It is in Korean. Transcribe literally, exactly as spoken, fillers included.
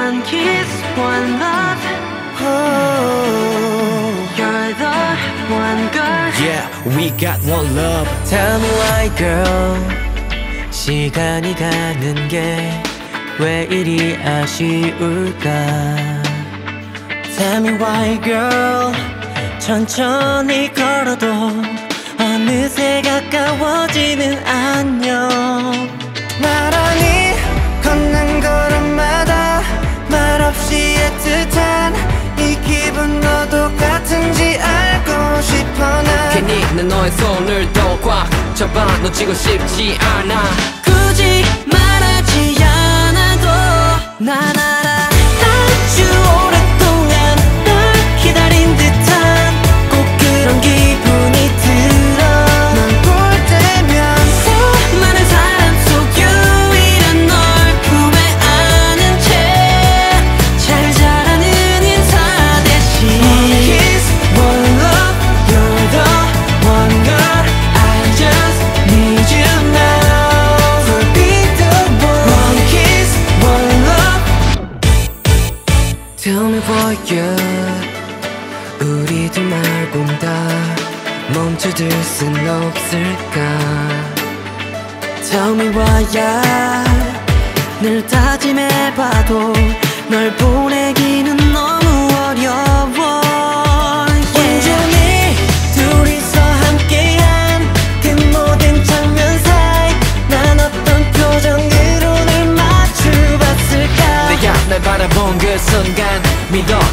One kiss, one love. Oh, you're the one girl. Yeah, we got one love. Tell me why, girl. 시간이 가는 게 왜 이리 아쉬울까? Tell me why, girl. 천천히 걸어도 어느새 가까워지는 안녕. 나란히 걷는 걸음마다 말없이 애틋한 이 기분 너도 같은지 알고 싶어 난. 괜히 난 너의 손을 더 꽉 잡아 놓치고 싶지 않아. 굳이 말하지 않아도 난 알아. 아주 오랫동안 널 기다린 듯한 꼭 그런 기분이 들어. 널 볼 때면 수많은 사람 속 유일한 널 품에 안은 채 잘 자라는 인사 대신 One kiss, one love. You're the one girl. I just need you now. So be the one. One kiss, one love. Tell me for you. 우리 둘 말곤 다 멈춰둘 순 없을까? Tell me why야. 늘 다짐해봐도 널 보내기는 너무 어려워. 온전히 둘이서 함께한 그 모든 장면 사이 난 어떤 표정으로 널 마주봤을까? 내가 날 바라본 그 순간 믿어